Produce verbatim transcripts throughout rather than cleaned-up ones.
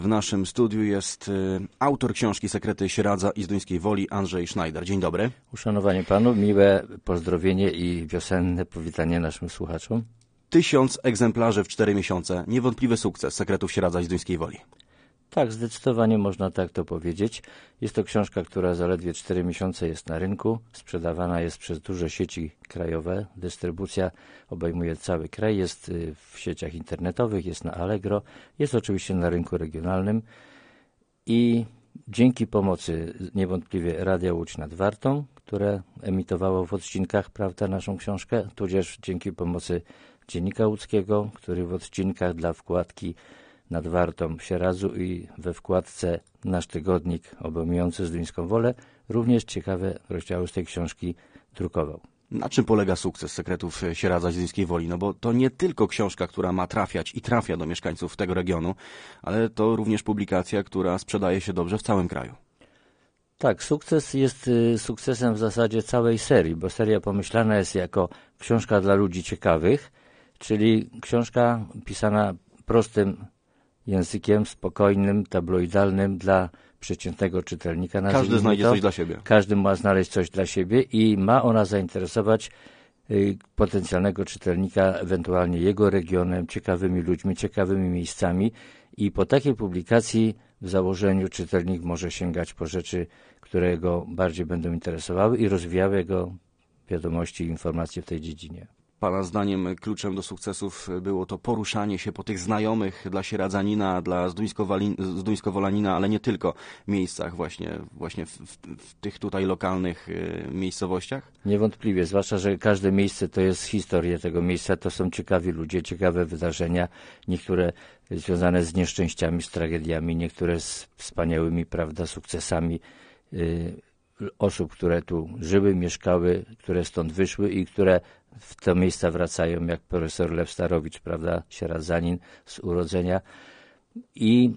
W naszym studiu jest y, autor książki Sekrety Sieradza i Zduńskiej Woli, Andrzej Sznajder. Dzień dobry. Uszanowanie panu, miłe pozdrowienie i wiosenne powitanie naszym słuchaczom. Tysiąc egzemplarzy w cztery miesiące. Niewątpliwy sukces Sekretów Sieradza i Zduńskiej Woli. Tak, zdecydowanie można tak to powiedzieć. Jest to książka, która zaledwie cztery miesiące jest na rynku. Sprzedawana jest przez duże sieci krajowe. Dystrybucja obejmuje cały kraj. Jest w sieciach internetowych, jest na Allegro. Jest oczywiście na rynku regionalnym. I dzięki pomocy niewątpliwie Radia Łódź nad Wartą, które emitowało w odcinkach, prawda, naszą książkę, tudzież dzięki pomocy Dziennika Łódzkiego, który w odcinkach dla wkładki nad Wartą w Sieradzu i we wkładce Nasz Tygodnik obejmujący Zduńską Wolę również ciekawe rozdziały z tej książki drukował. Na czym polega sukces Sekretów Sieradza i Zduńskiej Woli? No bo to nie tylko książka, która ma trafiać i trafia do mieszkańców tego regionu, ale to również publikacja, która sprzedaje się dobrze w całym kraju. Tak, sukces jest sukcesem w zasadzie całej serii, bo seria pomyślana jest jako książka dla ludzi ciekawych, czyli książka pisana prostym językiem, spokojnym, tabloidalnym dla przeciętnego czytelnika. Każdy znajdzie to. coś dla siebie. Każdy ma znaleźć coś dla siebie i ma ona zainteresować y, potencjalnego czytelnika, ewentualnie jego regionem, ciekawymi ludźmi, ciekawymi miejscami i po takiej publikacji w założeniu czytelnik może sięgać po rzeczy, które go bardziej będą interesowały i rozwijały jego wiadomości i informacje w tej dziedzinie. Pana zdaniem kluczem do sukcesów było to poruszanie się po tych znajomych dla sieradzanina, dla zduńskowolanina, ale nie tylko miejscach właśnie, właśnie w, w, w tych tutaj lokalnych y, miejscowościach? Niewątpliwie, zwłaszcza, że każde miejsce to jest historia tego miejsca, to są ciekawi ludzie, ciekawe wydarzenia, niektóre związane z nieszczęściami, z tragediami, niektóre z wspaniałymi, prawda, sukcesami y, osób, które tu żyły, mieszkały, które stąd wyszły i które w te miejsca wracają, jak profesor Lew Starowicz, prawda, sieradzanin z urodzenia. I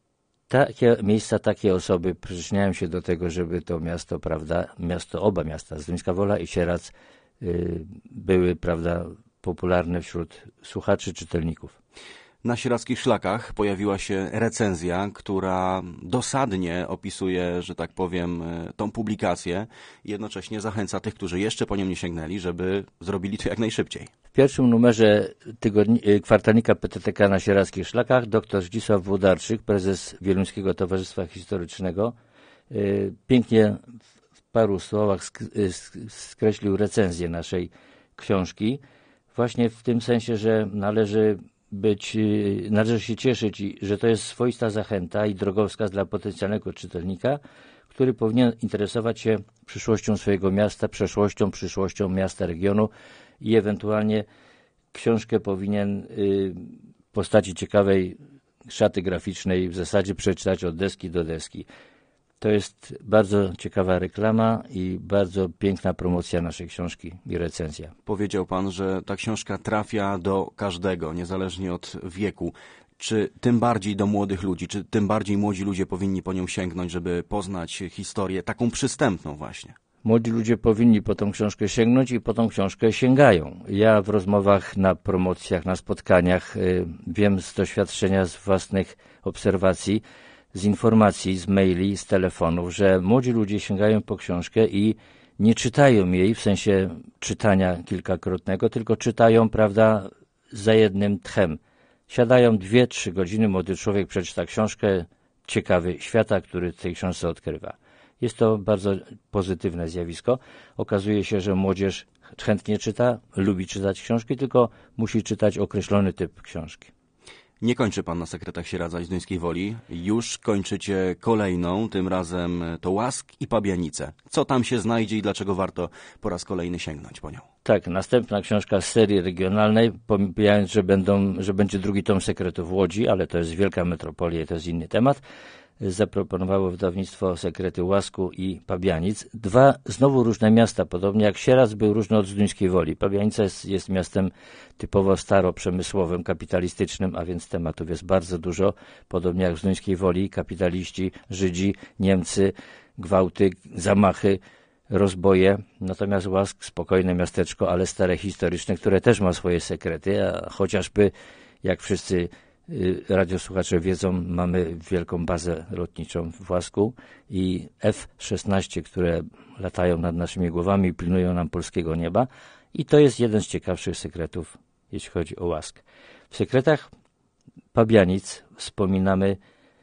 takie miejsca, takie osoby przyczyniają się do tego, żeby to miasto, prawda, miasto, oba miasta, Zduńska Wola i Sieradz, yy, były, prawda, popularne wśród słuchaczy, czytelników. Na Sieradzkich Szlakach pojawiła się recenzja, która dosadnie opisuje, że tak powiem, tą publikację i jednocześnie zachęca tych, którzy jeszcze po nią nie sięgnęli, żeby zrobili to jak najszybciej. W pierwszym numerze tygodni- kwartalnika P T T K na Sieradzkich Szlakach dr Zdzisław Włodarczyk, prezes Wieluńskiego Towarzystwa Historycznego, yy, pięknie w paru słowach sk- sk- skreślił recenzję naszej książki, właśnie w tym sensie, że należy być, należy się cieszyć, że to jest swoista zachęta i drogowskaz dla potencjalnego czytelnika, który powinien interesować się przyszłością swojego miasta, przeszłością, przyszłością miasta, regionu i ewentualnie książkę powinien w postaci ciekawej szaty graficznej w zasadzie przeczytać od deski do deski. To jest bardzo ciekawa reklama i bardzo piękna promocja naszej książki i recenzja. Powiedział pan, że ta książka trafia do każdego, niezależnie od wieku. Czy tym bardziej do młodych ludzi, czy tym bardziej młodzi ludzie powinni po nią sięgnąć, żeby poznać historię taką przystępną właśnie? Młodzi ludzie powinni po tą książkę sięgnąć i po tą książkę sięgają. Ja w rozmowach, na promocjach, na spotkaniach y, wiem z doświadczenia, z własnych obserwacji, z informacji, z maili, z telefonów, że młodzi ludzie sięgają po książkę i nie czytają jej w sensie czytania kilkakrotnego, tylko czytają, prawda, za jednym tchem. Siadają dwie, trzy godziny, młody człowiek przeczyta książkę, ciekawy świata, który w tej książce odkrywa. Jest to bardzo pozytywne zjawisko. Okazuje się, że młodzież chętnie czyta, lubi czytać książki, tylko musi czytać określony typ książki. Nie kończy pan na Sekretach Sieradza i Zduńskiej Woli. Już kończycie kolejną, tym razem to Łask i Pabianice. Co tam się znajdzie i dlaczego warto po raz kolejny sięgnąć po nią? Tak, następna książka z serii regionalnej, pomijając, że, będą, że będzie drugi tom Sekretów w Łodzi, ale to jest wielka metropolia i to jest inny temat. Zaproponowało wydawnictwo Sekrety Łasku i Pabianic. Dwa znowu różne miasta, podobnie jak Sieradz był różny od Zduńskiej Woli. Pabianica jest, jest miastem typowo staro-przemysłowym, kapitalistycznym, a więc tematów jest bardzo dużo. Podobnie jak w Zduńskiej Woli, kapitaliści, Żydzi, Niemcy, gwałty, zamachy, rozboje. Natomiast Łask, spokojne miasteczko, ale stare, historyczne, które też ma swoje sekrety, a chociażby, jak wszyscy radiosłuchacze wiedzą, mamy wielką bazę lotniczą w Łasku i F szesnaście, które latają nad naszymi głowami i pilnują nam polskiego nieba. I to jest jeden z ciekawszych sekretów, jeśli chodzi o Łask. W sekretach Pabianic wspominamy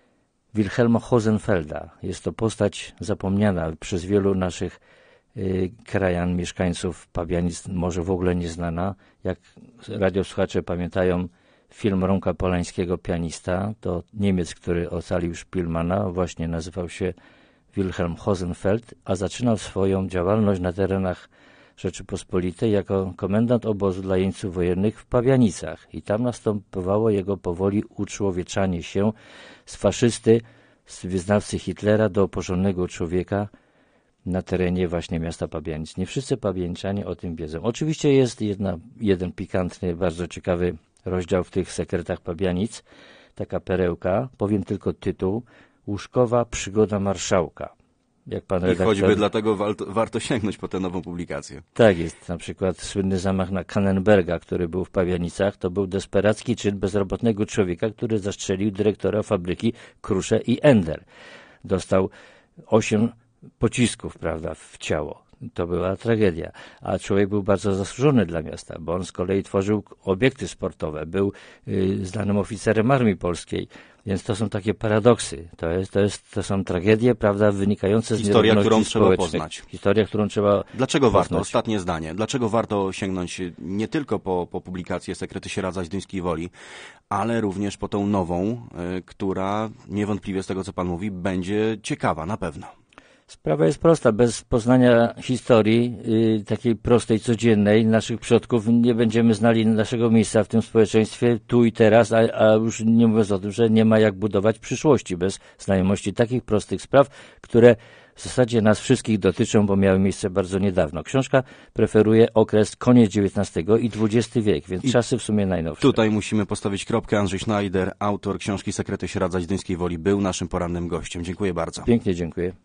Wilhelma Hosenfelda. Jest to postać zapomniana przez wielu naszych y, krajan, mieszkańców Pabianic, może w ogóle nieznana. Jak radiosłuchacze pamiętają film Romka Polańskiego Pianista, to Niemiec, który ocalił Szpilmana, właśnie nazywał się Wilhelm Hosenfeld, a zaczynał swoją działalność na terenach Rzeczypospolitej jako komendant obozu dla jeńców wojennych w Pabianicach. I tam następowało jego powoli uczłowieczanie się z faszysty, z wyznawcy Hitlera do porządnego człowieka na terenie właśnie miasta Pabianic. Nie wszyscy pabianiczanie o tym wiedzą. Oczywiście jest jedna, jeden pikantny, bardzo ciekawy rozdział w tych sekretach Pabianic, taka perełka, powiem tylko tytuł: Łóżkowa przygoda marszałka. Jak pan redaktor... I choćby dlatego warto, warto sięgnąć po tę nową publikację. Tak jest. Na przykład słynny zamach na Kannenberga, który był w Pabianicach, to był desperacki czyn bezrobotnego człowieka, który zastrzelił dyrektora fabryki Krusze i Ender. Dostał osiem pocisków, prawda, w ciało. To była tragedia. A człowiek był bardzo zasłużony dla miasta, bo on z kolei tworzył obiekty sportowe, był y, znanym oficerem Armii Polskiej. Więc to są takie paradoksy. To jest, to jest, to są tragedie, prawda, wynikające z Historia, którą społecznych. trzeba poznać. Historia, którą trzeba Dlaczego poznać. warto? Ostatnie zdanie. Dlaczego warto sięgnąć nie tylko po, po publikację Sekrety Sieradza Zduńskiej Woli, ale również po tą nową, y, która niewątpliwie z tego, co pan mówi, będzie ciekawa, na pewno. Sprawa jest prosta. Bez poznania historii, yy, takiej prostej, codziennej naszych przodków, nie będziemy znali naszego miejsca w tym społeczeństwie tu i teraz, a, a już nie mówiąc o tym, że nie ma jak budować przyszłości bez znajomości takich prostych spraw, które w zasadzie nas wszystkich dotyczą, bo miały miejsce bardzo niedawno. Książka preferuje okres koniec dziewiętnastego i dwudziesty wiek, więc I czasy w sumie najnowsze. Tutaj musimy postawić kropkę. Andrzej Schneider, autor książki Sekrety Sieradza Zduńskiej Woli, był naszym porannym gościem. Dziękuję bardzo. Pięknie dziękuję.